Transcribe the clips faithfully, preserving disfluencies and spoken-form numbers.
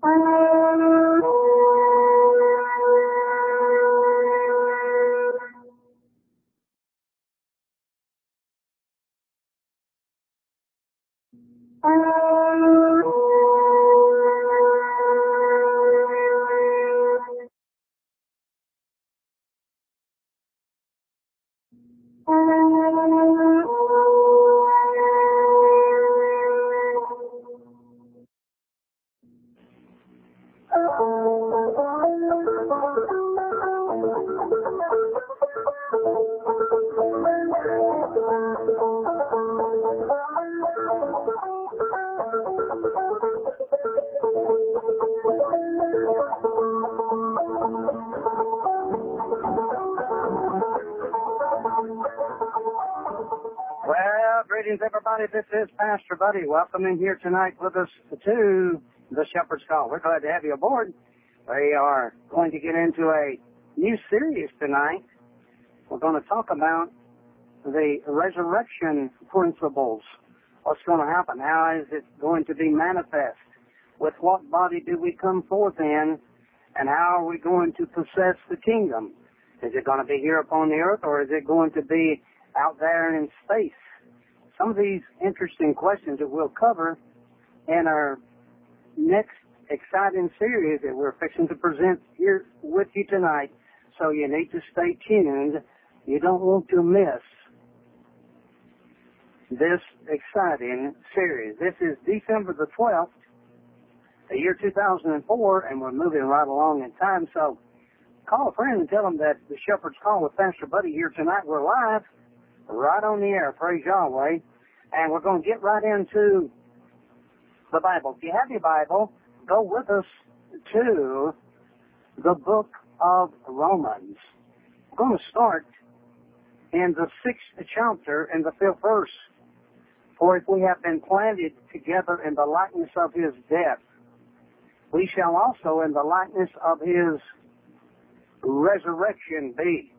Well, greetings, everybody. This is Pastor Buddy. Welcome in here tonight with us to the Shepherd's Call. We're glad to have you aboard. We are going to get into a new series tonight. We're going to talk about the resurrection principles. What's going to happen? How is it going to be manifest? With what body do we come forth in? And how are we going to possess the kingdom? Is it going to be here upon the earth, or is it going to be out there in space? Some of these interesting questions that we'll cover in our next exciting series that we're fixing to present here with you tonight. So you need to stay tuned. You don't want to miss this exciting series. This is December the twelfth, the year two thousand four, and we're moving right along in time. So call a friend and tell them that the Shepherd's Call with Pastor Buddy here tonight. We're live, right on the air. Praise Yahweh. And we're going to get right into the Bible. If you have your Bible, go with us to the book of Romans. We're going to start in the sixth chapter and the fifth verse. For if we have been planted together in the likeness of his death, we shall also in the likeness of his resurrection be.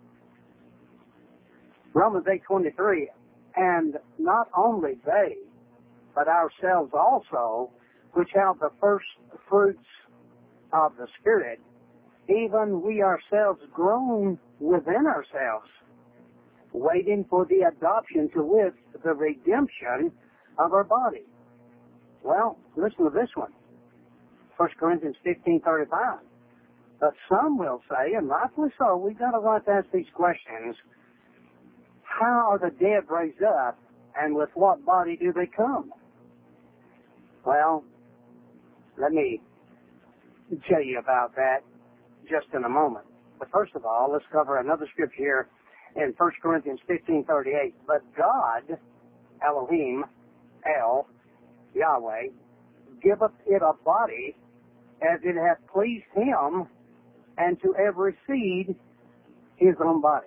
Romans eight twenty-three, and not only they, but ourselves also, which have the first fruits of the Spirit, even we ourselves groan within ourselves, waiting for the adoption to wit, the redemption of our body. Well, listen to this one. First Corinthians fifteen thirty-five. But some will say, and rightfully so, we've got a right to ask these questions. How are the dead raised up, and with what body do they come? Well, let me tell you about that just in a moment. But first of all, let's cover another scripture here in First Corinthians fifteen thirty-eight. But God, Elohim, El, Yahweh, giveth it a body as it hath pleased him, and to every seed his own body.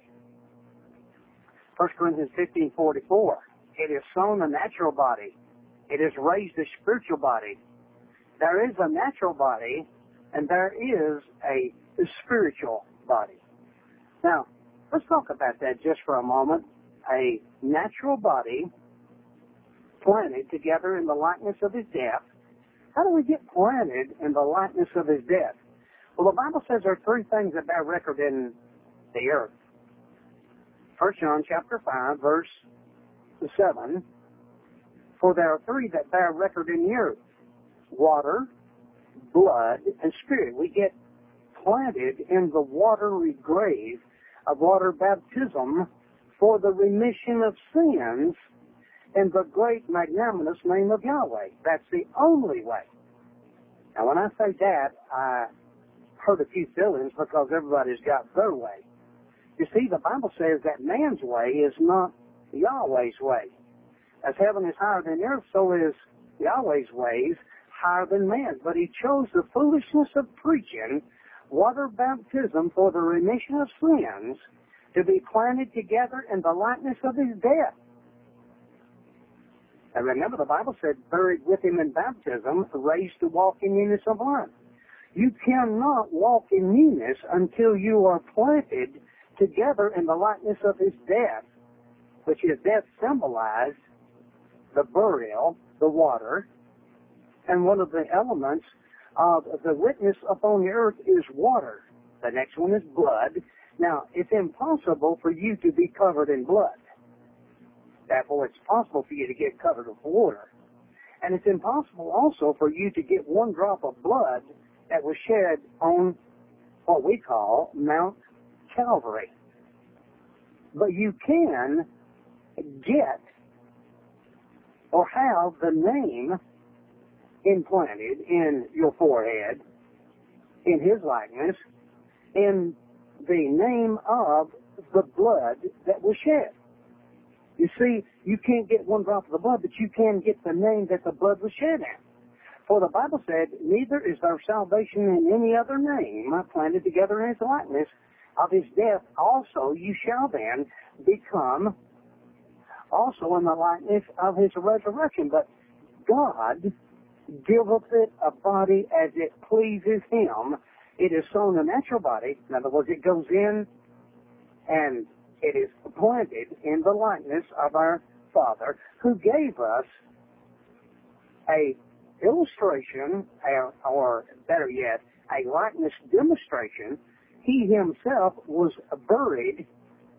First Corinthians fifteen forty-four. It is sown a natural body. It is raised a spiritual body. There is a natural body, and there is a spiritual body. Now, let's talk about that just for a moment. A natural body planted together in the likeness of his death. How do we get planted in the likeness of his death? Well, the Bible says there are three things that bear record in the earth. First John chapter five, verse seven. For there are three that bear record in the earth: water, blood, and spirit. We get planted in the watery grave of water baptism for the remission of sins in the great magnanimous name of Yahweh. That's the only way. Now, when I say that, I hurt a few feelings because everybody's got their way. You see, the Bible says that man's way is not Yahweh's way. As heaven is higher than earth, so is Yahweh's ways higher than man's. But he chose the foolishness of preaching water baptism for the remission of sins to be planted together in the likeness of his death. And remember, the Bible said, buried with him in baptism, raised to walk in newness of life. You cannot walk in newness until you are planted together in the likeness of his death, which his death symbolized the burial, the water, and one of the elements of the witness upon the earth is water. The next one is blood. Now, it's impossible for you to be covered in blood. Therefore, it's possible for you to get covered with water. And it's impossible also for you to get one drop of blood that was shed on what we call Mount Calvary. But you can get or have the name implanted in your forehead, in his likeness, in the name of the blood that was shed. You see, you can't get one drop of the blood, but you can get the name that the blood was shed in. For the Bible said, neither is there salvation in any other name planted together in his likeness. Of his death also you shall then become also in the likeness of his resurrection. But God giveth it a body as it pleases him. It is sown a natural body. In other words, it goes in and it is planted in the likeness of our Father, who gave us a illustration, or better yet, a likeness demonstration. He himself was buried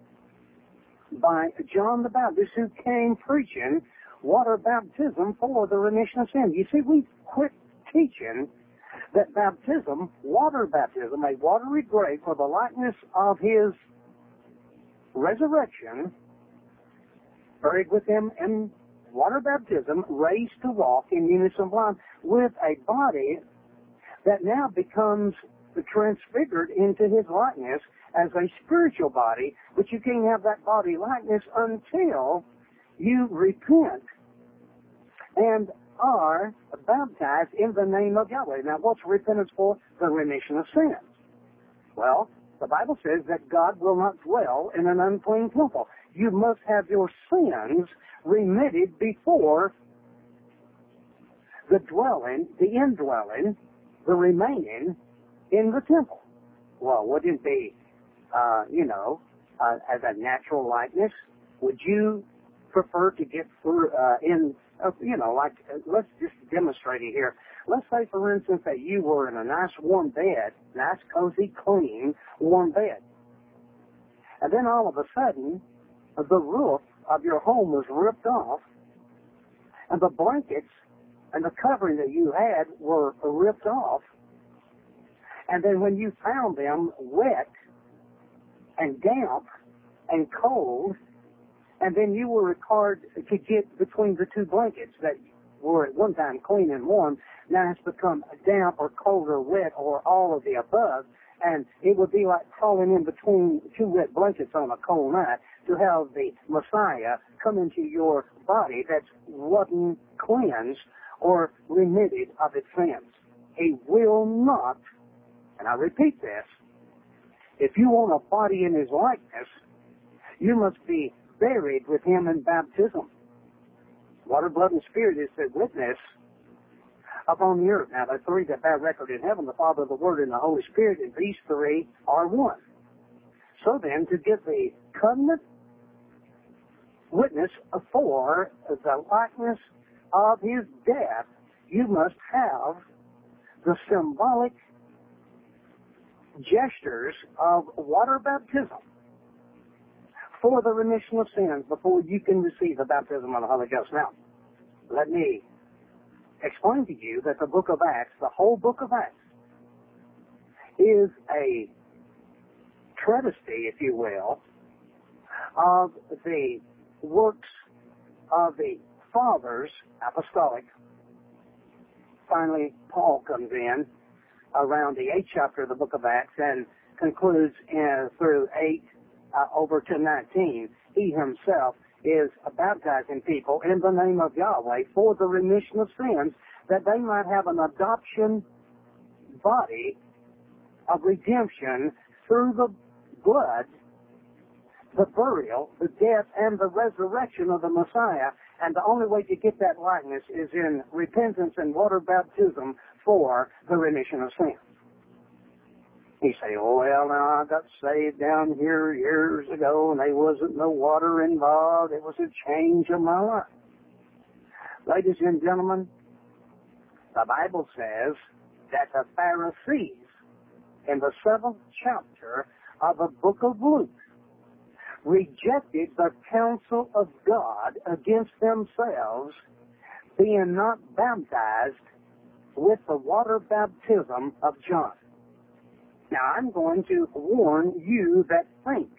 by John the Baptist, who came preaching water baptism for the remission of sin. You see, we quit teaching that baptism, water baptism, a watery grave for the likeness of his resurrection, buried with him in water baptism, raised to walk in unison of life with a body that now becomes transfigured into his likeness as a spiritual body, but you can't have that body likeness until you repent and are baptized in the name of Yahweh. Now, what's repentance for? The remission of sins. Well, the Bible says that God will not dwell in an unclean temple. You must have your sins remitted before the dwelling, the indwelling, the remaining in the temple. Well, wouldn't it be, uh, you know, uh, as a natural likeness? Would you prefer to get through uh, in, uh, you know, like, uh, let's just demonstrate it here. Let's say, for instance, that you were in a nice warm bed, nice, cozy, clean, warm bed. And then all of a sudden, the roof of your home was ripped off, and the blankets and the covering that you had were ripped off. And then when you found them wet and damp and cold, and then you were required to get between the two blankets that were at one time clean and warm, now it's become damp or cold or wet or all of the above, and it would be like crawling in between two wet blankets on a cold night to have the Messiah come into your body that's wasn't cleansed or remitted of its sins. He will not, and I repeat this, if you want a body in his likeness, you must be buried with him in baptism. Water, blood, and spirit is the witness upon the earth. Now, the three that bear record in heaven, the Father, the Word, and the Holy Spirit, and these three are one. So then, to get the covenant witness for the likeness of his death, you must have the symbolic gestures of water baptism for the remission of sins before you can receive the baptism of the Holy Ghost. Now, let me explain to you that the book of Acts, the whole book of Acts, is a travesty, if you will, of the works of the fathers, apostolic. Finally, Paul comes in around the eighth chapter of the book of Acts and concludes in, through eight uh, over to nineteen. He himself is baptizing people in the name of Yahweh for the remission of sins, that they might have an adoption body of redemption through the blood, the burial, the death, and the resurrection of the Messiah. And the only way to get that likeness is in repentance and water baptism for the remission of sins. You say, oh, well, now I got saved down here years ago and there wasn't no water involved. It was a change of my life. Ladies and gentlemen, the Bible says that the Pharisees, in the seventh chapter of the book of Luke, rejected the counsel of God against themselves, being not baptized with the water baptism of John. Now, I'm going to warn you that think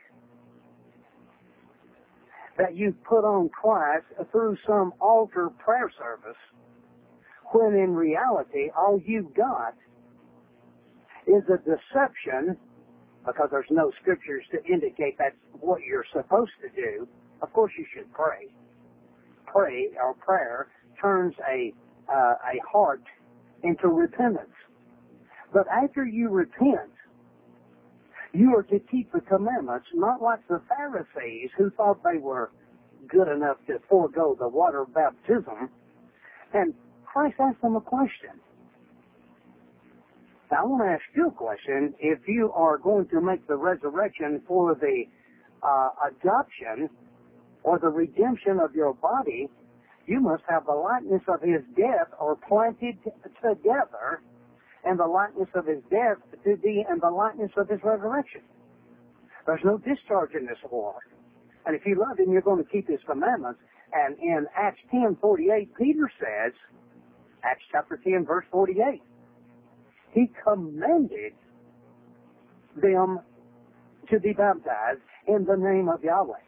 that you've put on Christ through some altar prayer service, when in reality all you've got is a deception, because there's no scriptures to indicate that's what you're supposed to do. Of course you should pray. Pray, or prayer, turns a, uh, a heart into repentance. But after you repent, you are to keep the commandments, not like the Pharisees who thought they were good enough to forego the water baptism. And Christ asked them a question. Now, I want to ask you a question. If you are going to make the resurrection for the uh, adoption or the redemption of your body, you must have the likeness of his death or planted t- together, and the likeness of his death to be in the likeness of his resurrection. There's no discharge in this war. And if you love him, you're going to keep his commandments. And in Acts ten forty-eight, Peter says, Acts chapter ten, verse forty-eight, he commended them to be baptized in the name of Yahweh.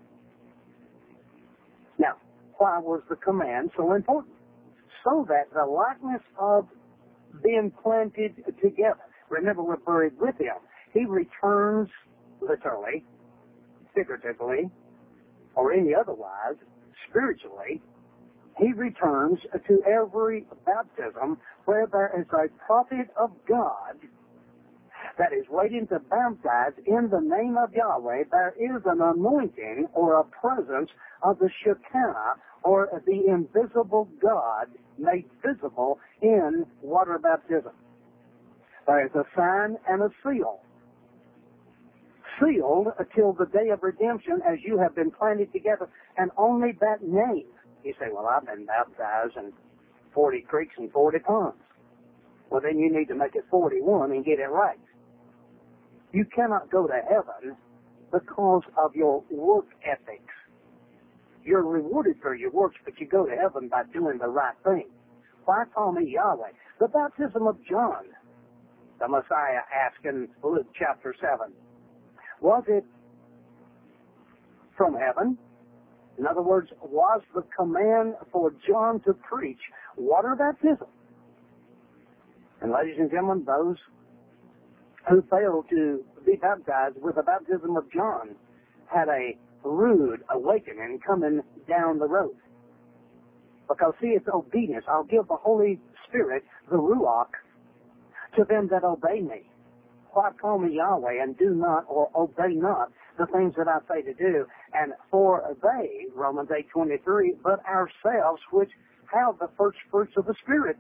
Now, why was the command so important? So that the likeness of being planted together. Remember, we're buried with him. He returns literally, figuratively, or any otherwise, spiritually. He returns to every baptism where there is a prophet of God that is waiting to baptize in the name of Yahweh. There is an anointing or a presence of the Shekinah, or the invisible God made visible in water baptism. There is a sign and a seal. Sealed until the day of redemption as you have been planted together, and only that name. You say, well, I've been baptized in forty creeks and forty ponds. Well, then you need to make it forty-one and get it right. You cannot go to heaven because of your work ethics. You're rewarded for your works, but you go to heaven by doing the right thing. Why call me Yahweh? The baptism of John, the Messiah asked in Luke chapter seven, was it from heaven? In other words, was the command for John to preach water baptism? And ladies and gentlemen, those who failed to be baptized with the baptism of John had a rude awakening coming down the road. Because, see, it's obedience. I'll give the Holy Spirit, the Ruach, to them that obey me. Why call me Yahweh and do not or obey not the things that I say to do? And for they, Romans eight twenty-three, but ourselves which have the first fruits of the Spirit.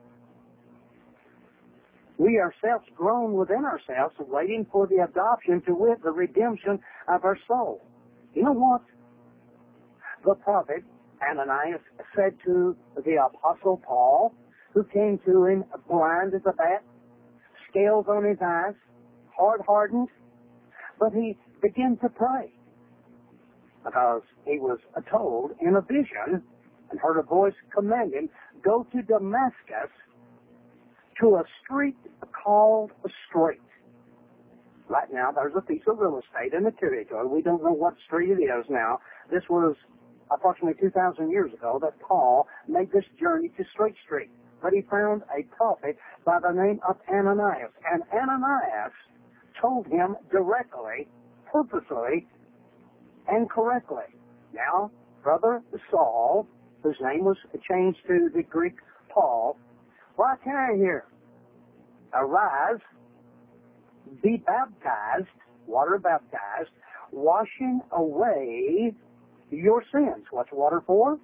We ourselves grown within ourselves, waiting for the adoption, to wit, the redemption of our soul. You know what? The prophet Ananias said to the apostle Paul, who came to him blind as a bat, scales on his eyes, hard-hardened, but he began to pray because he was told in a vision and heard a voice command him, go to Damascus to a street called Straight. Right now, there's a piece of real estate in the territory. We don't know what street it is now. This was approximately two thousand years ago that Paul made this journey to Straight Street. But he found a prophet by the name of Ananias. And Ananias told him directly, purposely, and correctly. Now, Brother Saul, whose name was changed to the Greek Paul, why tarry here? Arise, be baptized, water baptized, washing away your sins. What's water for?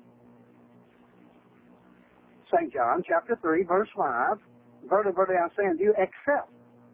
Saint John chapter three, verse five, verily, verily, I say unto you, except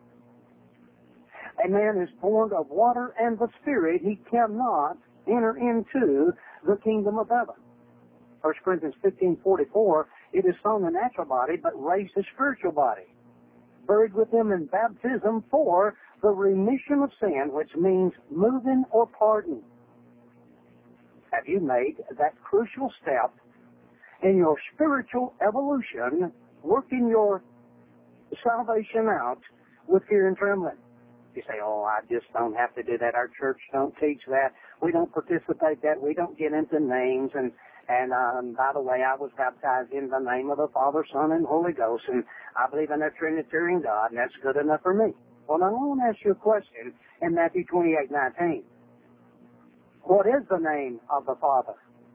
a man is born of water and the Spirit, he cannot enter into the kingdom of heaven. First Corinthians fifteen forty-four, it is sown the natural body, but raised the spiritual body. buried with him in baptism for the remission of sin, which means moving or pardon. Have you made that crucial step in your spiritual evolution, working your salvation out with fear and trembling? You say, oh, I just don't have to do that. Our church don't teach that. We don't participate that. We don't get into names. And, and um, by the way, I was baptized in the name of the Father, Son, and Holy Ghost, and I believe in a Trinitarian God, and that's good enough for me. Well, now I want to ask you a question in Matthew twenty-eight nineteen. What is the name of the Father?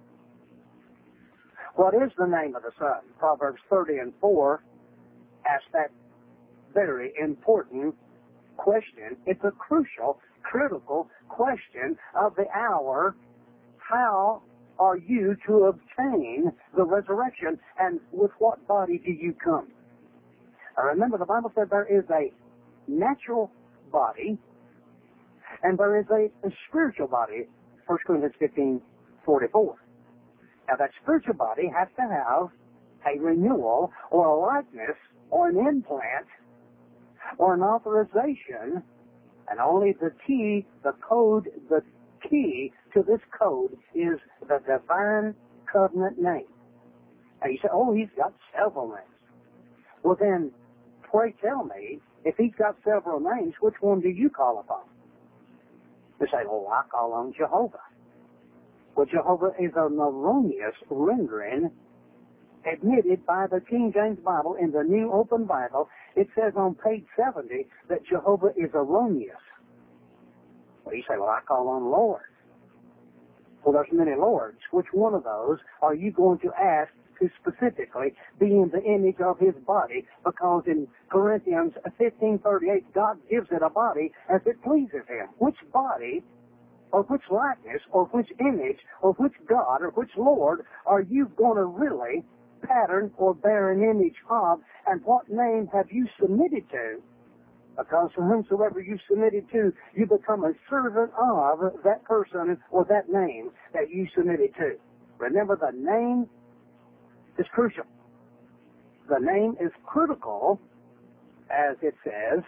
What is the name of the Son? Proverbs thirty and four asks that very important question. It's a crucial, critical question of the hour. How are you to obtain the resurrection, and with what body do you come? Now remember, the Bible said there is a natural body and there is a, a spiritual body. First Corinthians fifteen forty-four. Now that spiritual body has to have a renewal or a likeness or an implant or an authorization, and only the key, the code, the key to this code is the divine covenant name. And you say, oh, he's got several names. Well then, pray tell me, if he's got several names, which one do you call upon? You say, oh, I call on Jehovah. Well, Jehovah is an erroneous rendering admitted by the King James Bible in the New Open Bible. It says on page seventy that Jehovah is erroneous. Well, you say, well, I call on Lord. Well, there's many Lords. Which one of those are you going to ask to specifically be in the image of his body? Because in Corinthians fifteen thirty-eight, God gives it a body as it pleases him. Which body or which likeness or which image or which God or which Lord are you going to really pattern or bear an image of, and what name have you submitted to? Because to whomsoever you submitted to, you become a servant of that person or that name that you submitted to. Remember, the name is crucial. The name is critical, as it says,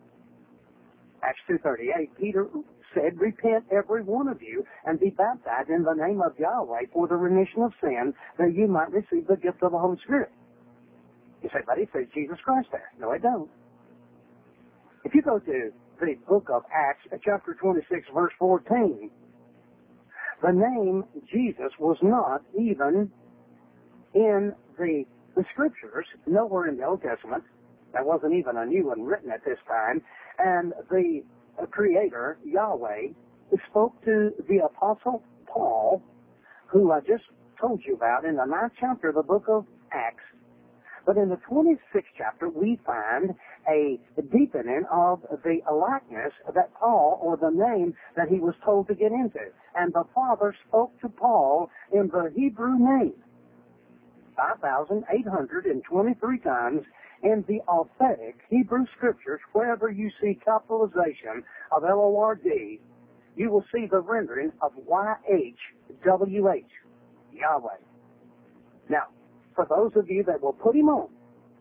Acts two thirty-eight, Peter said, repent every one of you and be baptized in the name of Yahweh for the remission of sin, that you might receive the gift of the Holy Spirit. You say, but it says Jesus Christ there. No, it don't. If you go to the book of Acts, chapter twenty-six, verse fourteen, the name Jesus was not even in the, the Scriptures, nowhere in the Old Testament. There wasn't even a new one written at this time. And the uh, Creator, Yahweh, spoke to the Apostle Paul, who I just told you about in the ninth chapter of the book of Acts. But in the twenty-sixth chapter, we find a deepening of the likeness that Paul, or the name that he was told to get into. And the Father spoke to Paul in the Hebrew name five thousand eight hundred twenty-three times in the authentic Hebrew Scriptures. Wherever you see capitalization of L O R D, you will see the rendering of Y H W H, Yahweh. Now, for those of you that will put him on,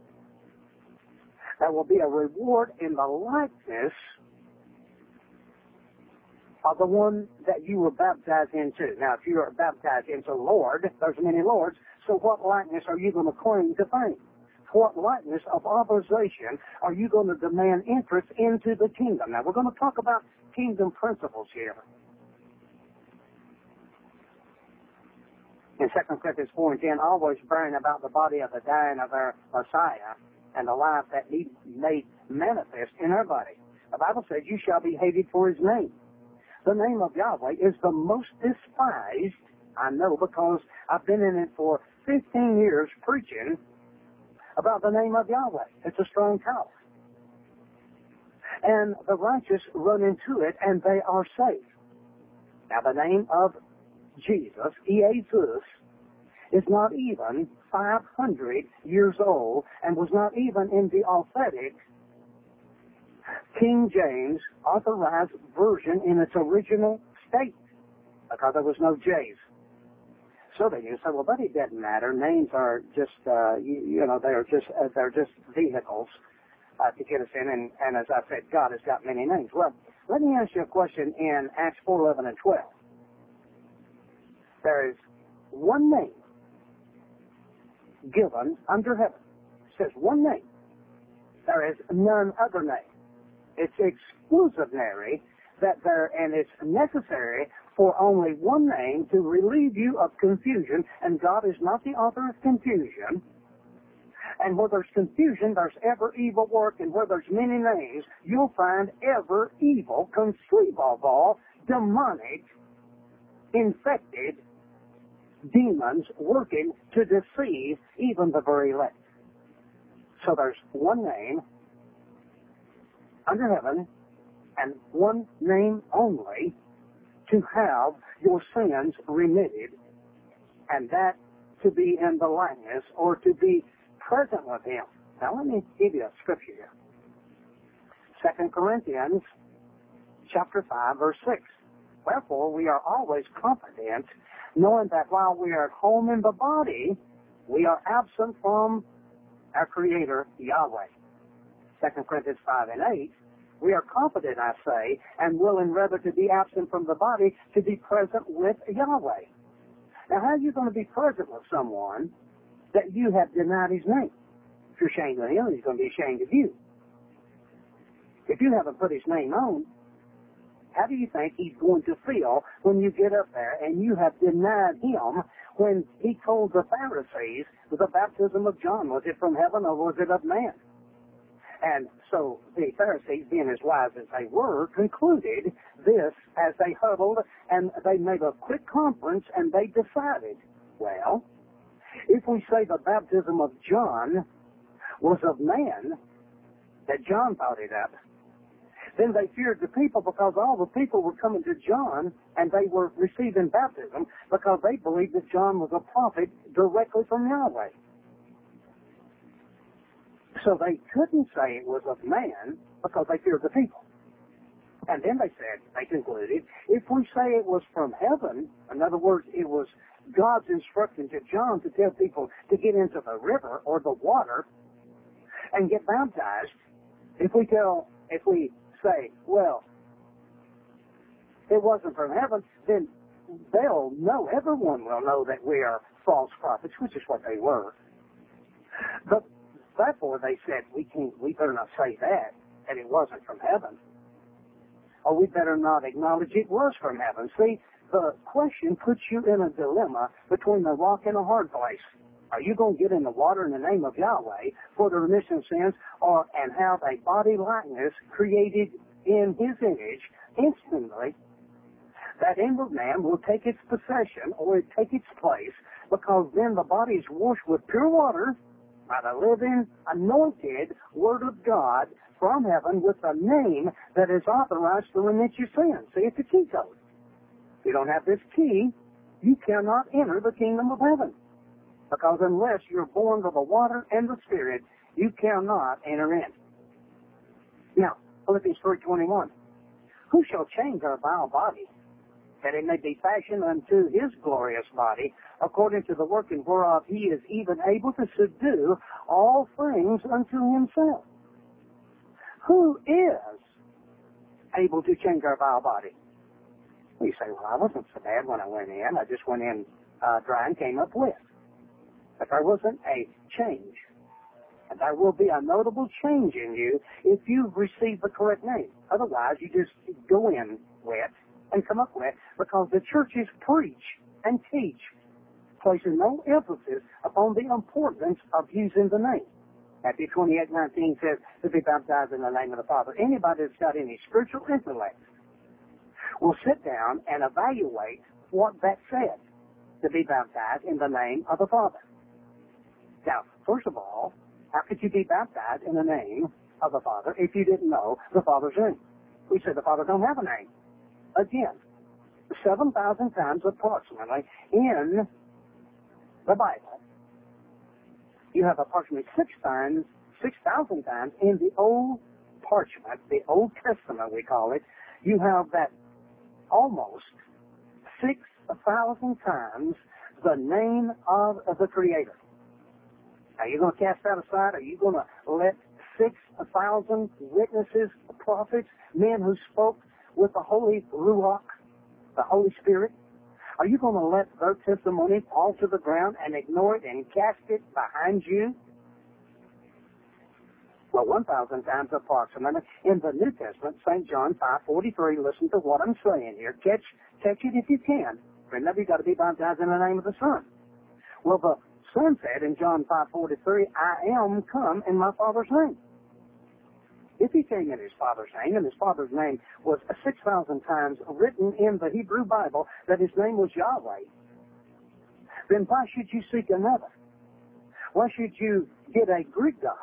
there will be a reward in the likeness of the one that you were baptized into. Now, if you are baptized into Lord, there's many Lords, so what likeness are you going to claim to fame? What likeness of authorization are you going to demand entrance into the kingdom? Now, we're going to talk about kingdom principles here. In Second Corinthians four and ten, always bearing about the body of the dying of our Messiah and the life that he made manifest in our body. The Bible says, you shall be hated for his name. The name of Yahweh is the most despised, I know, because I've been in it for fifteen years preaching about the name of Yahweh. It's a strong tower. And the righteous run into it, and they are safe. Now, the name of Jesus, Jesus, is not even five hundred years old and was not even in the authentic King James authorized version in its original state, because there was no J's. So then you say, well, but it doesn't matter. Names are just, uh, you, you know, they're just uh, they're just vehicles. uh, to get us in. And, and as I said, God has got many names. Well, let me ask you a question in Acts four, eleven, and twelve. There is one name given under heaven. It says one name. There is none other name. It's exclusionary that there, and it's necessary for only one name to relieve you of confusion, and God is not the author of confusion. And where there's confusion, there's ever evil work, and where there's many names, you'll find ever evil, conceive of all, demonic, infected demons working to deceive even the very elect. So there's one name under heaven, and one name only to have your sins remitted, and that to be in the likeness or to be present with Him. Now let me give you a scripture here. Second Corinthians chapter five, verse six. Wherefore we are always confident, knowing that while we are at home in the body, we are absent from our Creator, Yahweh. Second Corinthians five and eight. We are confident, I say, and willing rather to be absent from the body to be present with Yahweh. Now, how are you going to be present with someone that you have denied His name? If you're ashamed of Him, He's going to be ashamed of you. If you haven't put His name on, how do you think He's going to feel when you get up there and you have denied Him when He told the Pharisees the baptism of John, was it from heaven or was it of man? And so the Pharisees, being as wise as they were, concluded this as they huddled, and they made a quick conference, and they decided, well, if we say the baptism of John was of man, that John thought it up, then they feared the people because all the people were coming to John and they were receiving baptism because they believed that John was a prophet directly from Yahweh. So they couldn't say it was of man because they feared the people. And then they said, they concluded, if we say it was from heaven, in other words, it was God's instruction to John to tell people to get into the river or the water and get baptized, if we tell, if we say, well, it wasn't from heaven, then they'll know, everyone will know that we are false prophets, which is what they were. But therefore they said, we can't, we better not say that, that it wasn't from heaven. Or we better not acknowledge it was from heaven. See, the question puts you in a dilemma between a rock and a hard place. Are you going to get in the water in the name of Yahweh for the remission of sins, or and have a body likeness created in His image instantly? That inward man will take its possession or it take its place, because then the body is washed with pure water by the living, anointed Word of God from heaven with a name that is authorized to remit your sins. See, it's a key code. If you don't have this key, you cannot enter the kingdom of heaven. Because unless you're born of the water and the Spirit, you cannot enter in. Now, Philippians three twenty-one. Who shall change our vile body, that it may be fashioned unto His glorious body, according to the working whereof He is even able to subdue all things unto Himself? Who is able to change our vile body? Well, you say, well, I wasn't so bad when I went in. I just went in uh, dry and came up with. But there wasn't a change. And there will be a notable change in you if you've received the correct name. Otherwise, you just go in wet and come up wet, because the churches preach and teach, placing no emphasis upon the importance of using the name. Matthew twenty-eight nineteen says to be baptized in the name of the Father. Anybody that's got any spiritual intellect will sit down and evaluate what that said, to be baptized in the name of the Father. Now, first of all, how could you be baptized in the name of the Father if you didn't know the Father's name? We said the Father don't have a name. Again, seven thousand times approximately in the Bible. You have approximately six times, six thousand times in the Old Parchment, the Old Testament we call it. You have that almost six thousand times the name of the Creator. Are you going to cast that aside? Are you going to let six thousand witnesses, prophets, men who spoke with the Holy Ruach, the Holy Spirit? Are you going to let their testimony fall to the ground and ignore it and cast it behind you? Well, one thousand times approximately in the New Testament, Saint John five forty-three, listen to what I'm saying here. Catch, catch it if you can. Remember, you've got to be baptized in the name of the Son. Well, the Son said in John five forty-three, I am come in my Father's name. If he came in his Father's name, and his Father's name was six thousand times written in the Hebrew Bible that his name was Yahweh, then why should you seek another? Why should you get a Greek God,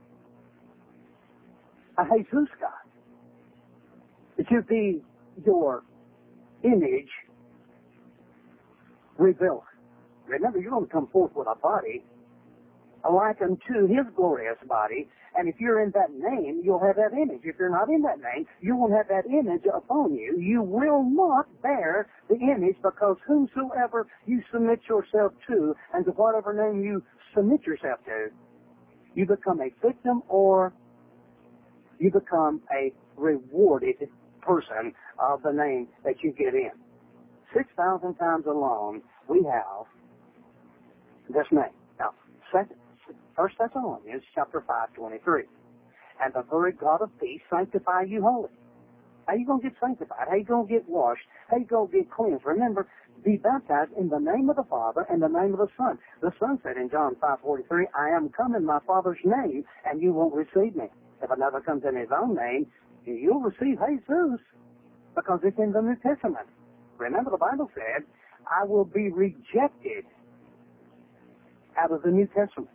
a Jesus God, to be your image revealed? Remember, you're going to come forth with a body like unto his glorious body, and if you're in that name, you'll have that image. If you're not in that name, you won't have that image upon you. You will not bear the image, because whomsoever you submit yourself to, and to whatever name you submit yourself to, you become a victim or you become a rewarded person of the name that you get in. Six thousand times alone, we have this name. Now, second, First Thessalonians chapter five twenty-three. And the very God of peace sanctify you wholly. How you going to get sanctified? How you going to get washed? How you going to get cleansed? Remember, be baptized in the name of the Father and the name of the Son. The Son said in John five forty-three, I am come in my Father's name, and you won't receive me. If another comes in his own name, you'll receive Jesus, because it's in the New Testament. Remember, the Bible said, I will be rejected out of the New Testament.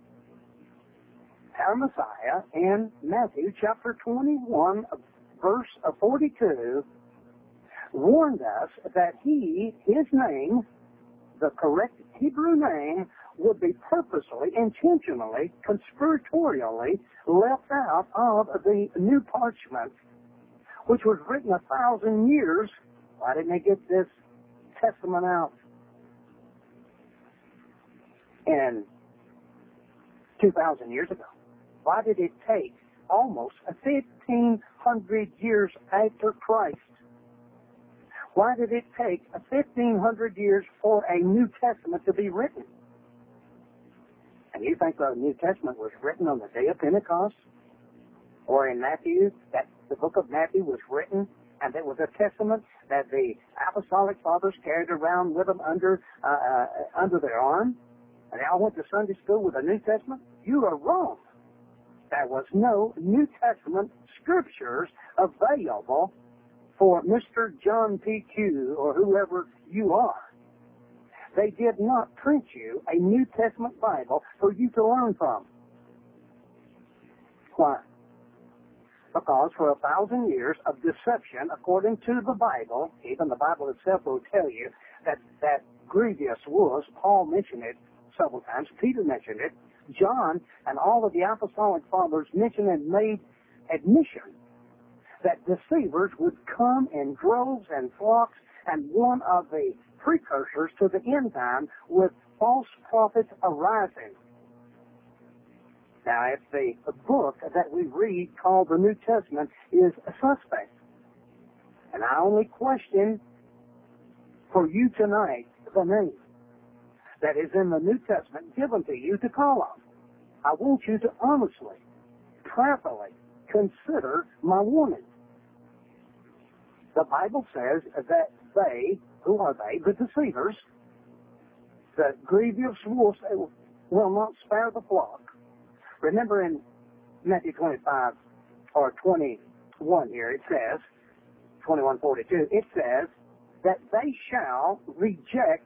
Our Messiah in Matthew chapter twenty-one, verse forty-two, warned us that he, his name, the correct Hebrew name, would be purposely, intentionally, conspiratorially left out of the new parchment, which was written a thousand years. Why didn't they get this testament out in two thousand years ago? Why did it take almost fifteen hundred years after Christ? Why did it take fifteen hundred years for a New Testament to be written? And you think the New Testament was written on the day of Pentecost? Or in Matthew, that the book of Matthew was written, and it was a testament that the apostolic fathers carried around with them under, uh, uh, under their arm? And they all went to Sunday school with the New Testament? You are wrong. There was no New Testament scriptures available for Mister John P. Q. or whoever you are. They did not print you a New Testament Bible for you to learn from. Why? Because for a thousand years of deception, according to the Bible, even the Bible itself will tell you that that grievous was, Paul mentioned it several times, Peter mentioned it, John and all of the apostolic fathers mentioned and made admission that deceivers would come in droves and flocks, and one of the precursors to the end time with false prophets arising. Now, if the book that we read called the New Testament is a suspect, and I only question for you tonight the name that is in the New Testament given to you to call on, I want you to honestly, prayerfully consider my warning. The Bible says that they, who are they? The deceivers, the grievous wolves, will not spare the flock. Remember in Matthew twenty-five or twenty-one here, it says, twenty-one forty-two, it says that they shall reject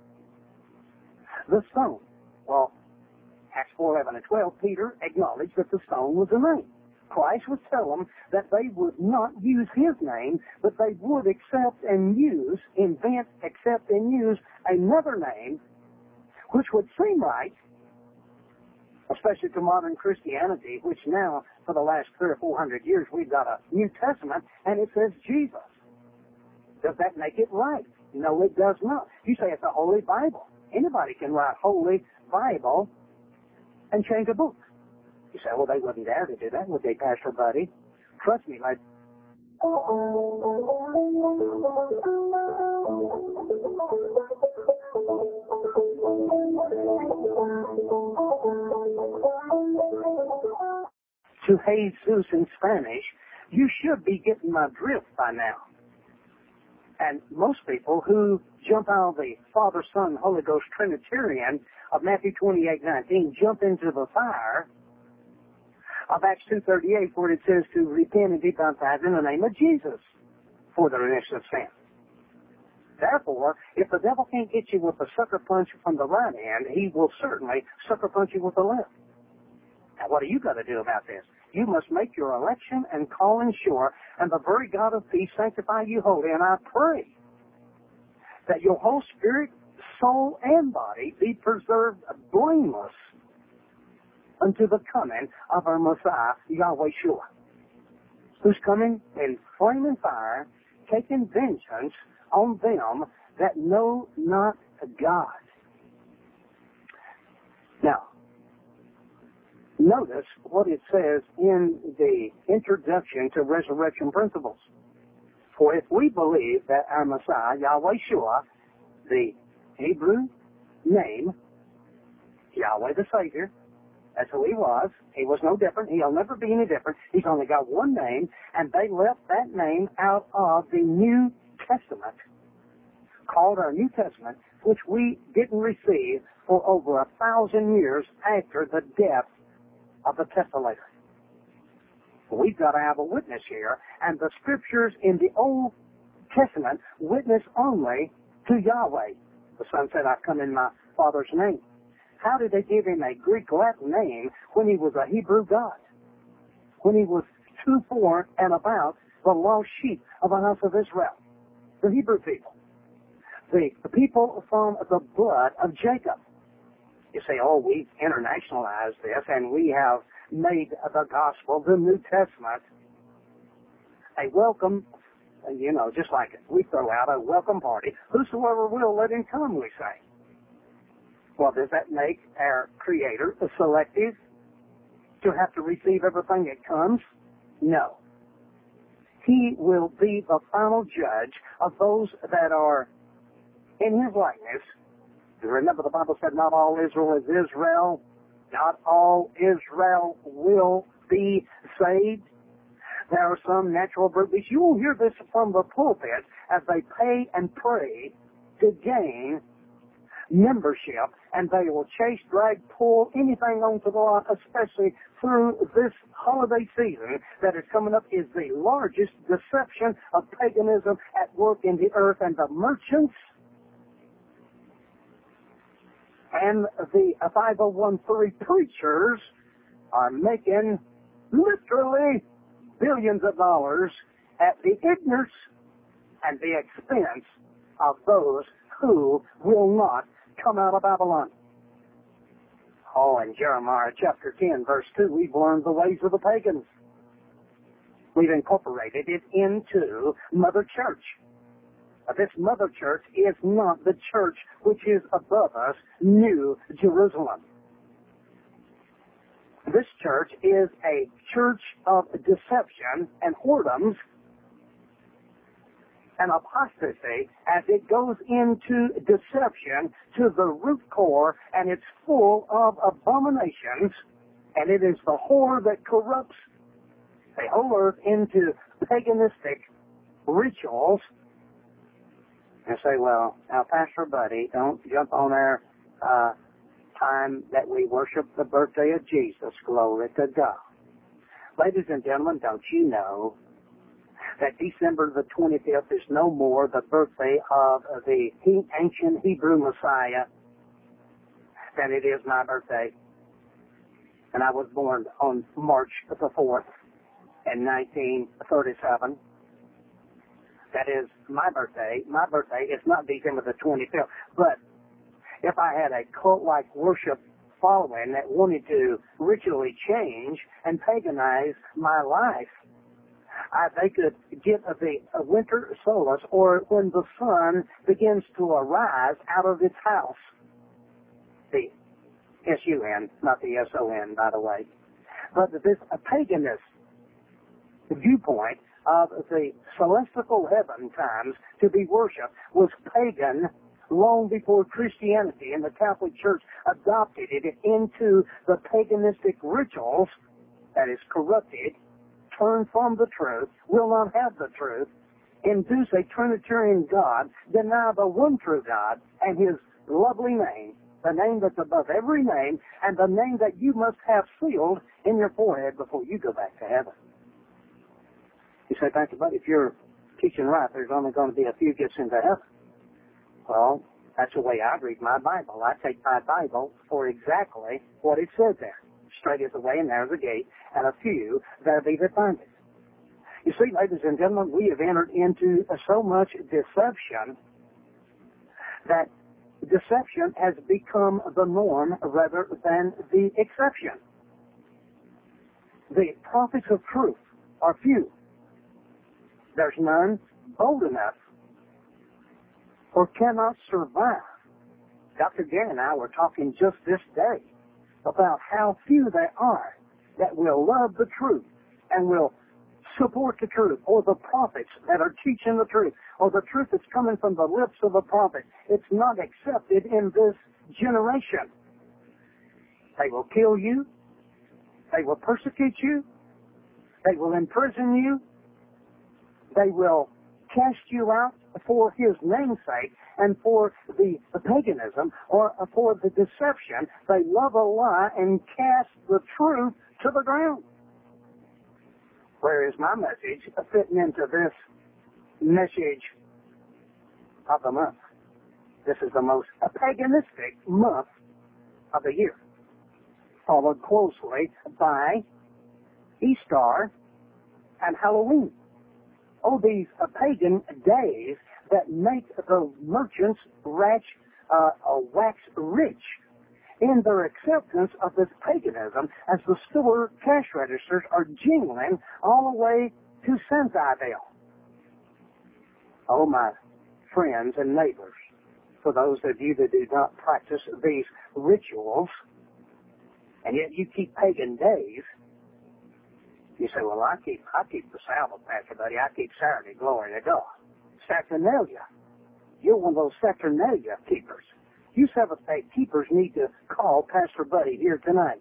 the stone. Well, Acts four eleven and twelve, Peter acknowledged that the stone was a name. Christ would tell them that they would not use his name, but they would accept and use, invent, accept and use another name, which would seem right, especially to modern Christianity, which now, for the last three or four hundred years, we've got a New Testament, and it says Jesus. Does that make it right? No, it does not. You say it's a Holy Bible. Anybody can write Holy Bible and change a book. You say, well, they wouldn't dare to do that, would they, Pastor Buddy? Trust me, like, to Jesus in Spanish, you should be getting my drift by now. And most people who jump out of the Father, Son, Holy Ghost Trinitarian of Matthew twenty-eight nineteen jump into the fire of Acts two thirty-eight, where it says to repent and be baptized in the name of Jesus for the remission of sin. Therefore, if the devil can't get you with a sucker punch from the right hand, he will certainly sucker punch you with the left. Now, what are you going to do about this? You must make your election and calling sure, and the very God of peace sanctify you wholly. And I pray that your whole spirit, soul, and body be preserved blameless unto the coming of our Messiah, Yahweh Shua, who's coming in flaming fire, taking vengeance on them that know not God. Now, notice what it says in the introduction to Resurrection Principles. For if we believe that our Messiah, Yahweh Shua, the Hebrew name, Yahweh the Savior, that's who he was. He was no different. He'll never be any different. He's only got one name, and they left that name out of the New Testament, called our New Testament, which we didn't receive for over a thousand years after the death of the testator. We've got to have a witness here, and the scriptures in the Old Testament witness only to Yahweh. The Son said, I've come in my Father's name. How did they give him a Greek Latin name when he was a Hebrew God? When he was to, for, and about the lost sheep of the house of Israel, the Hebrew people, the, the people from the blood of Jacob. You say, oh, we've internationalized this, and we have made the gospel, the New Testament, a welcome, you know, just like we throw out a welcome party. Whosoever will, let him come, we say. Well, does that make our Creator selective to have to receive everything that comes? No. He will be the final judge of those that are in his likeness. Remember, the Bible said not all Israel is Israel. Not all Israel will be saved. There are some natural brutes. You will hear this from the pulpit as they pay and pray to gain membership, and they will chase, drag, pull anything onto the lot, especially through this holiday season that is coming up, is the largest deception of paganism at work in the earth, and the merchants and the five oh one three preachers are making literally billions of dollars at the ignorance and the expense of those who will not come out of Babylon. Oh, in Jeremiah chapter ten, verse two, we've learned the ways of the pagans. We've incorporated it into Mother Church. This Mother Church is not the church which is above us, New Jerusalem. This church is a church of deception and whoredoms and apostasy as it goes into deception to the root core, and it's full of abominations, and it is the whore that corrupts the whole earth into paganistic rituals. And say, well, now, Pastor Buddy, don't jump on our uh, time that we worship the birthday of Jesus. Glory to God. Ladies and gentlemen, don't you know that December the twenty-fifth is no more the birthday of the ancient Hebrew Messiah than it is my birthday? And I was born on March the fourth in nineteen thirty-seven. That is my birthday. My birthday is not December the twenty-fifth. But if I had a cult-like worship following that wanted to ritually change and paganize my life, I, they could get the uh, winter solstice, or when the sun begins to arise out of its house. The S U N, not the S O N, by the way. But this paganist viewpoint of the celestial heaven times to be worshipped was pagan long before Christianity and the Catholic Church adopted it into the paganistic rituals that is corrupted, turn from the truth, will not have the truth, induce a Trinitarian God, deny the one true God and His lovely name, the name that's above every name, and the name that you must have sealed in your forehead before you go back to heaven. You say, Pastor Bud, if you're teaching right, there's only going to be a few gets into heaven. Well, that's the way I read my Bible. I take my Bible for exactly what it says there. Straight is the way and narrow is the gate, and a few there be that find it. You see, ladies and gentlemen, we have entered into so much deception that deception has become the norm rather than the exception. The prophets of truth are few. There's none bold enough or cannot survive. Doctor Gary and I were talking just this day about how few there are that will love the truth and will support the truth, or the prophets that are teaching the truth, or the truth that's coming from the lips of the prophet. It's not accepted in this generation. They will kill you. They will persecute you. They will imprison you. They will cast you out for His name's sake and for the, the paganism or for the deception. They love a lie and cast the truth to the ground. Where is my message fitting into this message of the month? This is the most paganistic month of the year, followed closely by Easter and Halloween. Oh, these uh, pagan days that make the merchants ratch, uh, uh, wax rich in their acceptance of this paganism as the store cash registers are jingling all the way to Centiville. Oh, my friends and neighbors, for those of you that do not practice these rituals, and yet you keep pagan days, you say, well, I keep I keep the Sabbath, Pastor Buddy. I keep Saturday, glory to God. Saturnalia. You're one of those Saturnalia keepers. You Sabbath-day keepers need to call Pastor Buddy here tonight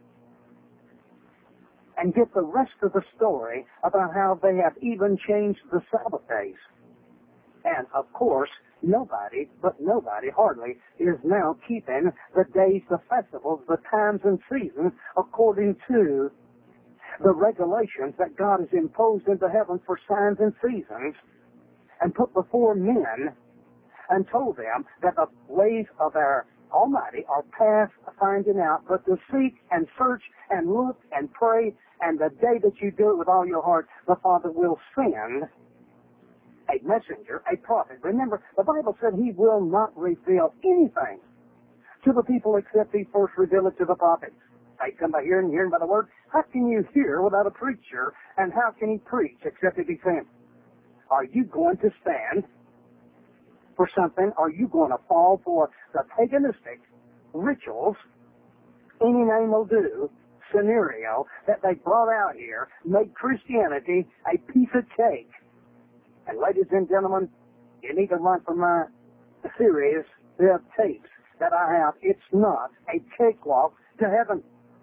and get the rest of the story about how they have even changed the Sabbath days. And, of course, nobody, but nobody, hardly, is now keeping the days, the festivals, the times and seasons according to the regulations that God has imposed into heaven for signs and seasons and put before men and told them that the ways of our Almighty are past finding out, but to seek and search and look and pray, and the day that you do it with all your heart, the Father will send a messenger, a prophet. Remember, the Bible said He will not reveal anything to the people except He first reveal it to the prophets. They come by hearing, hearing by the word. How can you hear without a preacher, and how can he preach except if he sent? Are you going to stand for something? Are you going to fall for the paganistic rituals, any name will do, scenario that they brought out here, made Christianity a piece of cake? And ladies and gentlemen, you need to run from my series of tapes that I have. It's not a cakewalk to heaven.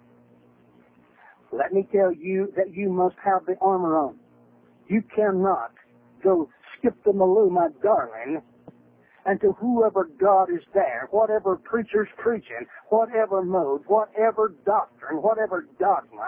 Let me tell you that you must have the armor on. You cannot go skip the Maloo, my darling, and to whoever God is there, whatever preacher's preaching, whatever mode, whatever doctrine, whatever dogma,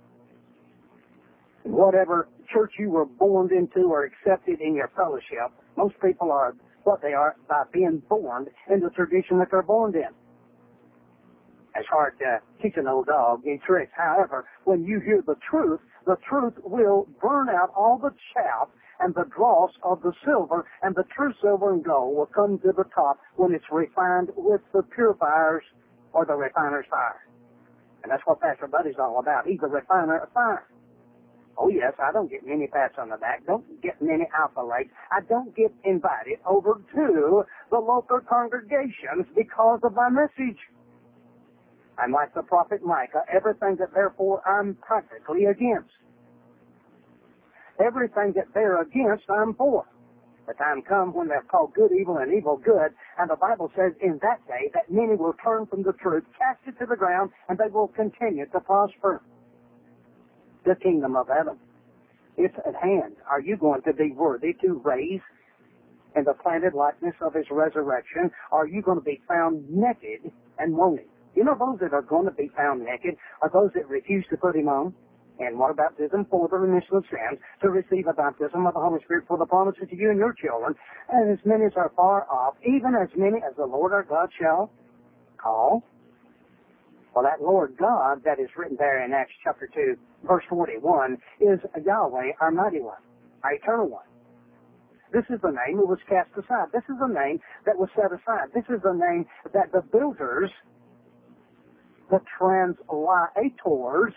whatever church you were born into or accepted in your fellowship. Most people are what they are by being born in the tradition that they're born in. It's hard to teach an old dog new tricks. However, when you hear the truth, the truth will burn out all the chaff and the dross of the silver, and the true silver and gold will come to the top when it's refined with the purifiers or the refiner's fire. And that's what Pastor Buddy's all about. He's a refiner of fire. Oh, yes, I don't get many pats on the back. Don't get many accolades. I don't get invited over to the local congregations because of my message. And like the prophet Micah, everything that therefore I'm practically against. Everything that they're against, I'm for. The time comes when they'll call good evil and evil good, and the Bible says in that day that many will turn from the truth, cast it to the ground, and they will continue to prosper. The kingdom of heaven, it's at hand. Are you going to be worthy to raise in the planted likeness of his resurrection? Are you going to be found naked and moaning? You know, those that are going to be found naked are those that refuse to put him on and water baptism for the remission of sins, to receive a baptism of the Holy Spirit for the promises to you and your children, and as many as are far off, even as many as the Lord our God shall call. Well, that Lord God that is written there in Acts chapter two, verse forty-one, is Yahweh, our mighty one, our eternal one. This is the name that was cast aside. This is the name that was set aside. This is the name that the builders, the translators,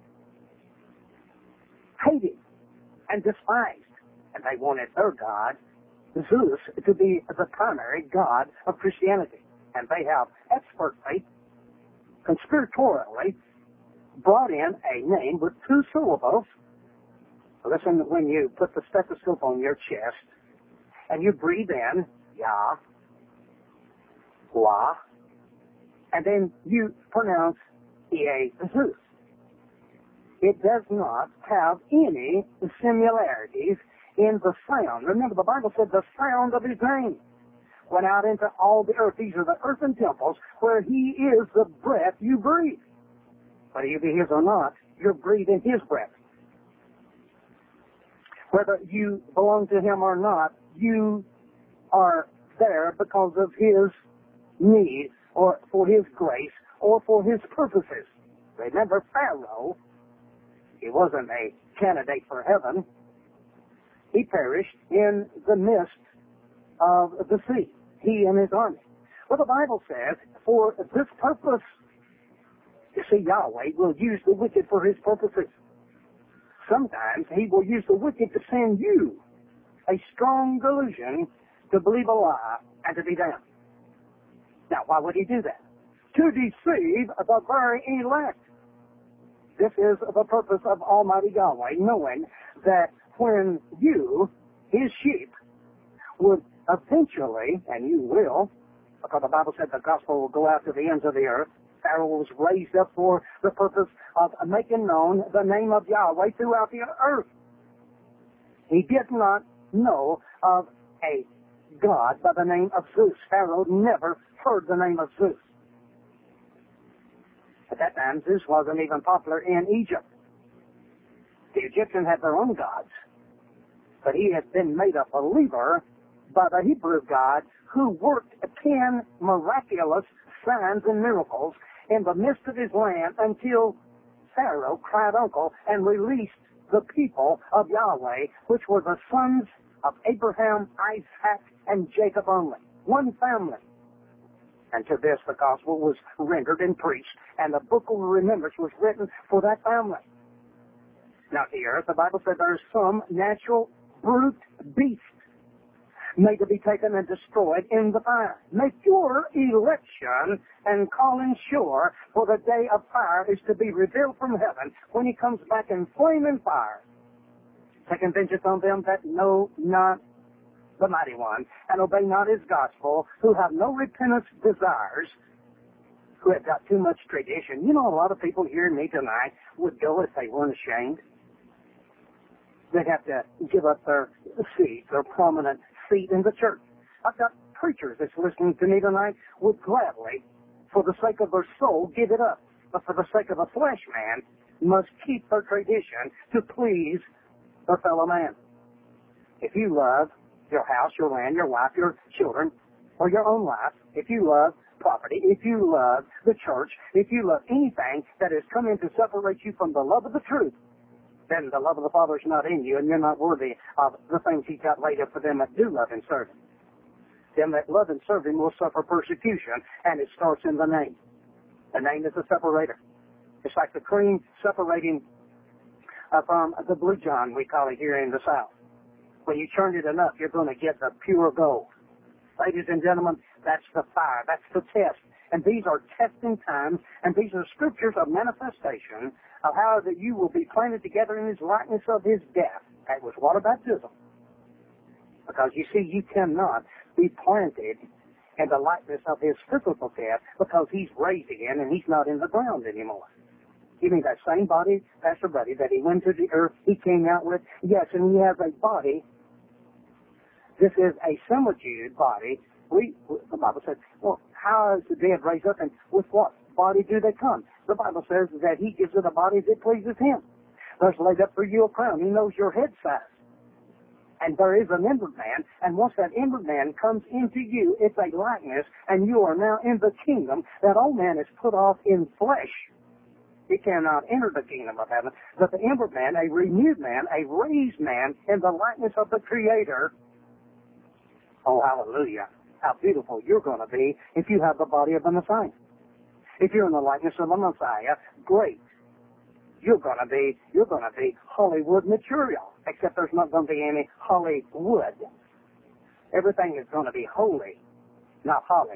hated and despised. And they wanted their God, Zeus, to be the primary God of Christianity. And they have expertly, conspiratorially, brought in a name with two syllables. Listen, when you put the stethoscope on your chest and you breathe in Yah, Wah, and then you pronounce Zeus. It does not have any similarities in the sound. Remember, the Bible said the sound of his name went out into all the earth. These are the earthen temples where he is the breath you breathe. Whether you be his or not, you're breathing his breath. Whether you belong to him or not, you are there because of his need or for his grace or for his purposes. Remember, Pharaoh, he wasn't a candidate for heaven. He perished in the midst of the sea, he and his army. Well, the Bible says, for this purpose, you see, Yahweh will use the wicked for his purposes. Sometimes he will use the wicked to send you a strong delusion to believe a lie and to be damned. Now, why would he do that? To deceive the very elect. This is the purpose of Almighty Yahweh, knowing that when you, his sheep, would eventually, and you will, because the Bible said the gospel will go out to the ends of the earth, Pharaoh was raised up for the purpose of making known the name of Yahweh throughout the earth. He did not know of a God by the name of Zeus. Pharaoh never heard the name of Zeus. At that time, Zeus wasn't even popular in Egypt. The Egyptians had their own gods, but he had been made a believer by the Hebrew God who worked ten miraculous signs and miracles in the midst of his land until Pharaoh cried uncle and released the people of Yahweh, which were the sons of Abraham, Isaac, and Jacob only. One family. And to this the gospel was rendered and preached, and the book of remembrance was written for that family. Now the earth, the Bible said there is some natural brute beast made to be taken and destroyed in the fire. Make your election and calling sure, for the day of fire is to be revealed from heaven when he comes back in flaming fire, taking vengeance on them that know not the mighty one, and obey not his gospel, who have no repentance desires, who have got too much tradition. You know, a lot of people hearing me tonight would go if they weren't ashamed. They'd have to give up their seat, their prominent seat in the church. I've got preachers that's listening to me tonight would gladly, for the sake of their soul, give it up. But for the sake of a flesh man, must keep their tradition to please their fellow man. If you love your house, your land, your wife, your children, or your own life, if you love property, if you love the church, if you love anything that has come in to separate you from the love of the truth, then the love of the Father is not in you, and you're not worthy of the things he's got laid up for them that do love and serve him. Them that love and serve him will suffer persecution, and it starts in the name. The name is a separator. It's like the cream separating uh, from the blue john, we call it here in the South. When you churn it enough, you're going to get the pure gold. Ladies and gentlemen, that's the fire. That's the test. And these are testing times, and these are scriptures of manifestation of how that you will be planted together in his likeness of his death. That was water baptism. Because you see, you cannot be planted in the likeness of his physical death because he's raised again and he's not in the ground anymore. You mean that same body, Pastor Buddy, that he went to the earth, he came out with? Yes, and he has a body. This is a similitude body. We, the Bible says, well, how is the dead raised up, and with what body do they come? The Bible says that he gives it a body that pleases him. There's laid up for you a crown. He knows your head size. And there is an inward man, and once that inward man comes into you, it's a likeness, and you are now in the kingdom. That old man is put off in flesh. He cannot enter the kingdom of heaven. But the inward man, a renewed man, a raised man, in the likeness of the Creator. Oh, hallelujah. How beautiful you're going to be if you have the body of the Messiah. If you're in the likeness of the Messiah, great. You're going to be, you're going to be Hollywood material, except there's not going to be any Hollywood. Everything is going to be holy, not holly.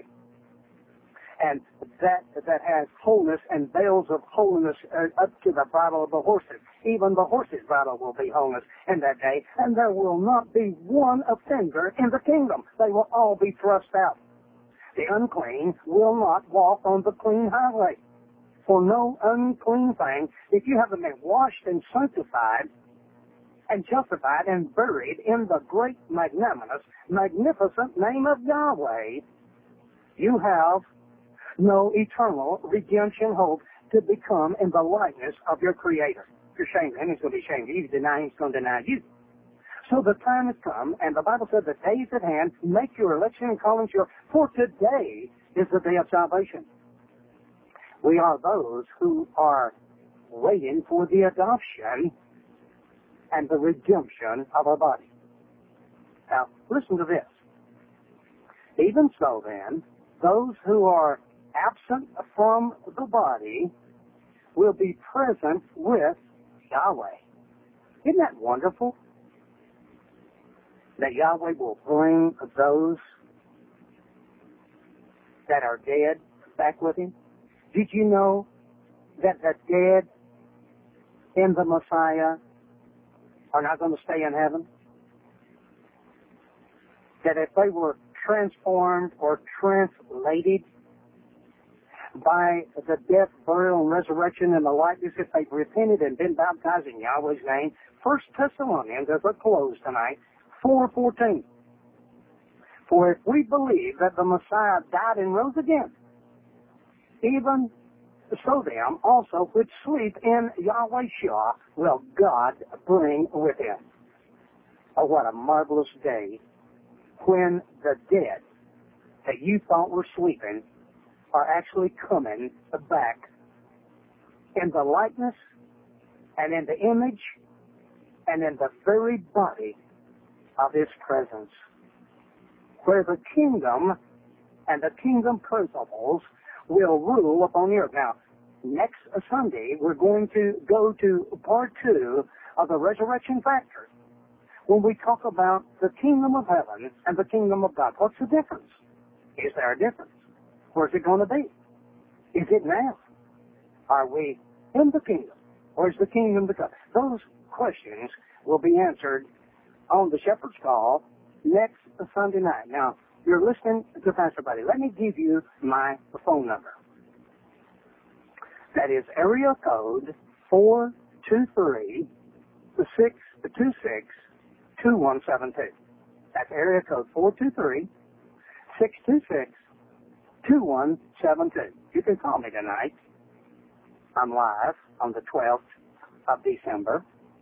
And that that has wholeness and veils of holiness uh, up to the bridle of the horses. Even the horses' bridle will be wholeness in that day, and there will not be one offender in the kingdom. They will all be thrust out. The unclean will not walk on the clean highway. For no unclean thing, if you haven't been washed and sanctified and justified and buried in the great, magnanimous, magnificent name of Yahweh, you have no eternal redemption hope to become in the likeness of your Creator. If you're ashamed of him, he's going to be ashamed of you. If you deny him, he's going to deny you. So the time has come, and the Bible said the day is at hand. Make your election and calling sure, for today is the day of salvation. We are those who are waiting for the adoption and the redemption of our body. Now, listen to this. Even so then, those who are absent from the body will be present with Yahweh. Isn't that wonderful? That Yahweh will bring those that are dead back with him. Did you know that the dead in the Messiah are not going to stay in heaven? That if they were transformed or translated by the death, burial, and resurrection and the likeness, if they've repented and been baptized in Yahweh's name, First Thessalonians, as a close tonight, four fourteen. For if we believe that the Messiah died and rose again, even so them also which sleep in Yahweh Shah will God bring with him. Oh, what a marvelous day when the dead that you thought were sleeping are actually coming back in the likeness and in the image and in the very body of his presence, where the kingdom and the kingdom principles will rule upon the earth. Now, next Sunday, we're going to go to part two of the resurrection factor. When we talk about the kingdom of heaven and the kingdom of God, what's the difference? Is there a difference? Where's it going to be? Is it now? Are we in the kingdom? Or is the kingdom to come? Those questions will be answered on the Shepherd's Call next Sunday night. Now, you're listening to Pastor Buddy. Let me give you my phone number. That is area code four two three, six two six, two one seven two. That's area code four two three, six two six, two one seven two. You can call me tonight. I'm live on the twelfth of December.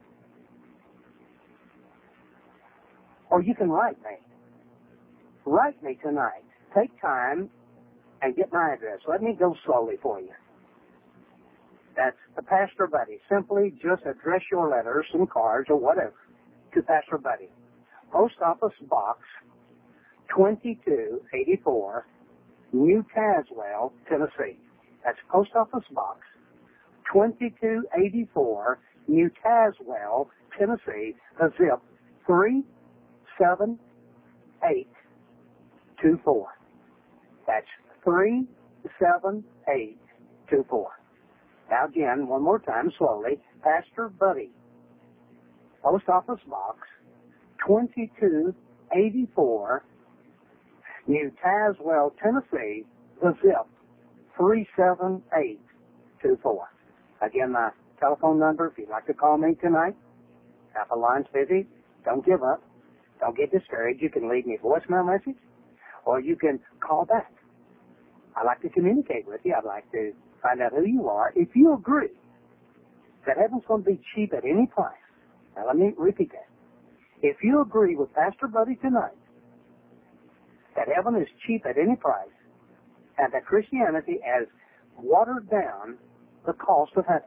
Or you can write me. Write me tonight. Take time and get my address. Let me go slowly for you. That's the Pastor Buddy. Simply just address your letters and cards or whatever to Pastor Buddy. Post Office Box twenty-two eighty-four, New Tazewell, Tennessee. That's Post Office Box twenty-two eighty-four, New Tazewell, Tennessee. The zip three seven eight two four. That's three seven eight two four. Now again, one more time, slowly. Pastor Buddy, Post Office Box twenty-two eighty-four, New Tazewell, Tennessee, the zip three seven eight two four. Again, my telephone number, if you'd like to call me tonight, if the line's busy, don't give up. Don't get discouraged. You can leave me a voicemail message, or you can call back. I'd like to communicate with you. I'd like to find out who you are. If you agree that heaven's going to be cheap at any price, now let me repeat that. If you agree with Pastor Buddy tonight that heaven is cheap at any price, and that Christianity has watered down the cost of heaven,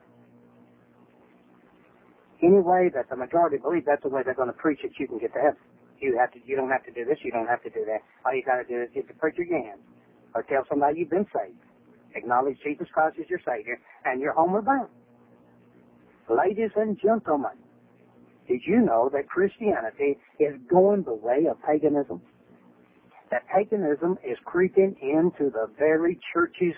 any way that the majority believe that's the way they're going to preach it, you can get to heaven. You have to. You don't have to do this. You don't have to do that. All you got to do is get the preacher your hand, or tell somebody you've been saved. Acknowledge Jesus Christ as your Savior, and you're homeward bound. Ladies and gentlemen, did you know that Christianity is going the way of paganism? That paganism is creeping into the very churches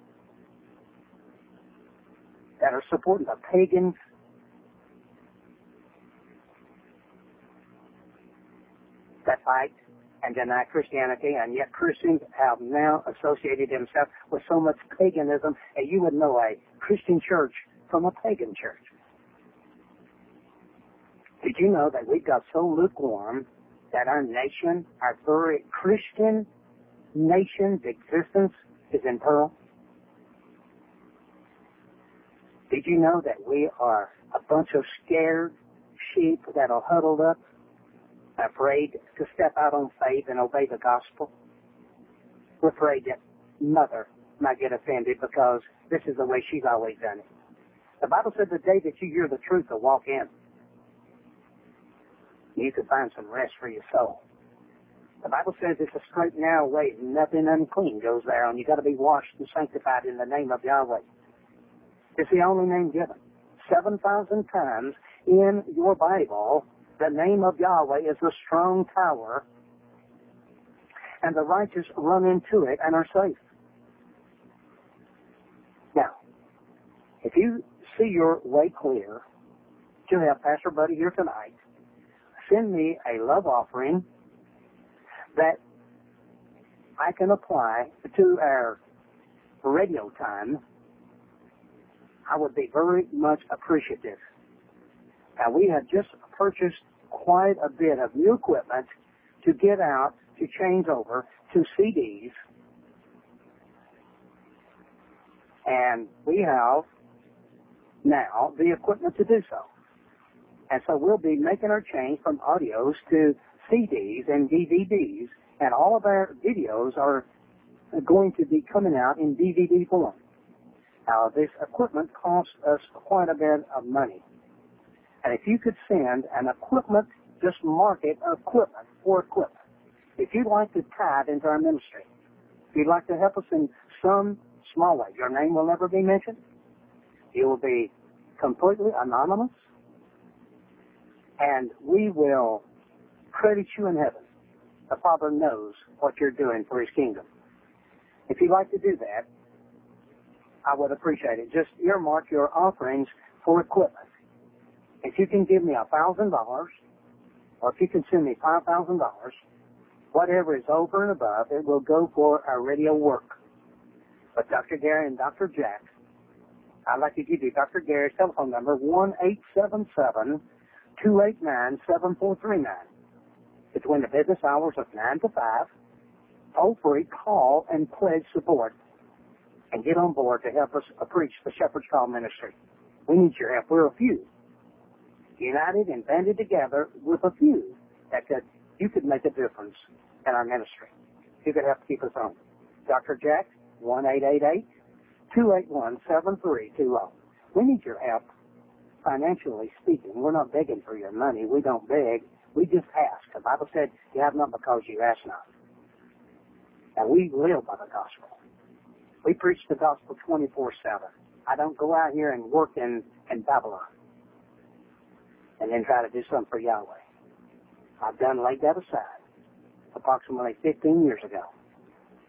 that are supporting the pagans. That fight and deny Christianity, and yet Christians have now associated themselves with so much paganism that you would know a Christian church from a pagan church. Did you know that we got so lukewarm that our nation, our very Christian nation's existence is in peril? Did you know that we are a bunch of scared sheep that are huddled up, afraid to step out on faith and obey the gospel? We're afraid that mother might get offended because this is the way she's always done it. The Bible said the day that you hear the truth to walk in, you can find some rest for your soul. The Bible says it's a straight and narrow way, nothing unclean goes there, and you got to be washed and sanctified in the name of Yahweh. It's the only name given. Seven thousand times in your Bible, the name of Yahweh is a strong tower, and the righteous run into it and are safe. Now, if you see your way clear to have Pastor Buddy here tonight, send me a love offering that I can apply to our radio time. I would be very much appreciative. Now, we have just purchased quite a bit of new equipment to get out, to change over to C Ds. And we have now the equipment to do so. And so we'll be making our change from audios to C Ds and D V Ds, and all of our videos are going to be coming out in D V D form. Now, this equipment costs us quite a bit of money. And if you could send an equipment, just mark it equipment for equipment. If you'd like to tithe into our ministry, if you'd like to help us in some small way, your name will never be mentioned. You will be completely anonymous. And we will credit you in heaven. The Father knows what you're doing for His kingdom. If you'd like to do that, I would appreciate it. Just earmark your offerings for equipment. If you can give me a thousand dollars, or if you can send me five thousand dollars, whatever is over and above, it will go for our radio work. But Doctor Gary and Doctor Jack, I'd like to give you Doctor Gary's telephone number, one eight seven seven, two eight nine, seven four three nine. Between the business hours of nine to five, toll free, call and pledge support and get on board to help us preach the Shepherd's Call ministry. We need your help. We're a few, united and banded together with a few that could, you could make a difference in our ministry. You could help keep us on. Doctor Jack, one eight eight eight, two eight one, seven three two zero. We need your help, financially speaking. We're not begging for your money. We don't beg. We just ask. The Bible said you have not because you ask not. And we live by the gospel. We preach the gospel twenty-four seven. I don't go out here and work in, in Babylon and then try to do something for Yahweh. I've done laid that aside approximately fifteen years ago.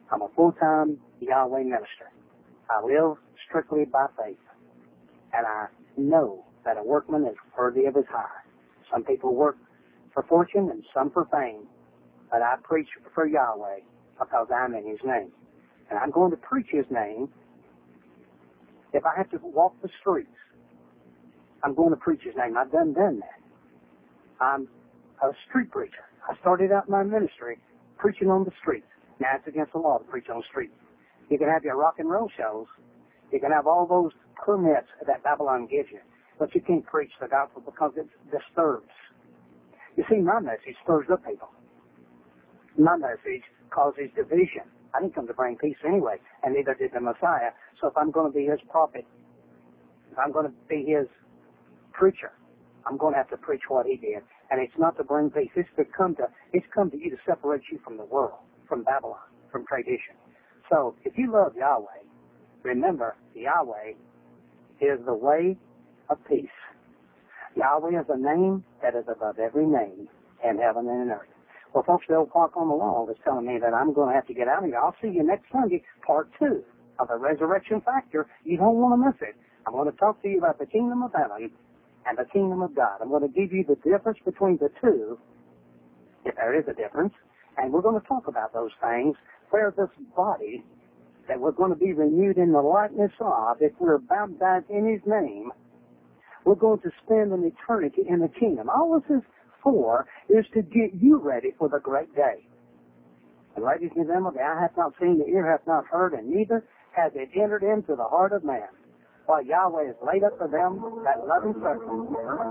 I'm a full-time Yahweh minister. I live strictly by faith. And I know that a workman is worthy of his hire. Some people work for fortune and some for fame. But I preach for Yahweh because I'm in his name. And I'm going to preach his name. If I have to walk the streets, I'm going to preach his name. I've done done that. I'm a street preacher. I started out my ministry preaching on the streets. Now it's against the law to preach on the streets. You can have your rock and roll shows. You can have all those permits that Babylon gives you. But you can't preach the gospel because it disturbs. You see, my message stirs up people. My message causes division. I didn't come to bring peace anyway, and neither did the Messiah. So if I'm going to be his prophet, if I'm going to be his preacher, I'm going to have to preach what he did. And it's not to bring peace. It's to come to, it's come to you to separate you from the world, from Babylon, from tradition. So if you love Yahweh, remember, Yahweh is the way of peace. Yahweh is a name that is above every name in heaven and in earth. Well, folks, the old clock on the wall is telling me that I'm going to have to get out of here. I'll see you next Sunday, part two of the resurrection factor. You don't want to miss it. I'm going to talk to you about the kingdom of heaven and the kingdom of God. I'm going to give you the difference between the two, if there is a difference, and we're going to talk about those things where this body that we're going to be renewed in the likeness of, if we're baptized in his name, we're going to spend an eternity in the kingdom. All this is for is to get you ready for the great day. And ladies and gentlemen, the eye hath not seen, the ear hath not heard, and neither has it entered into the heart of man, while Yahweh has laid up for them that love him certainly.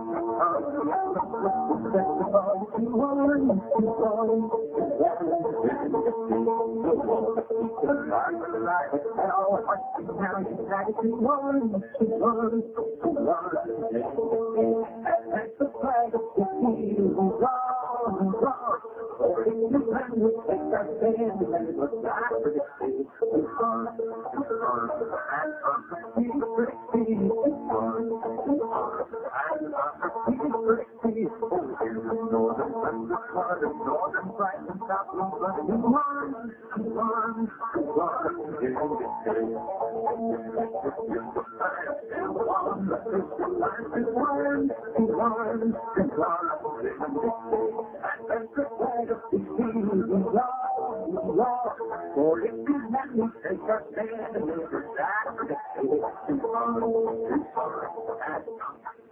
For if you let me take a stand and never die for the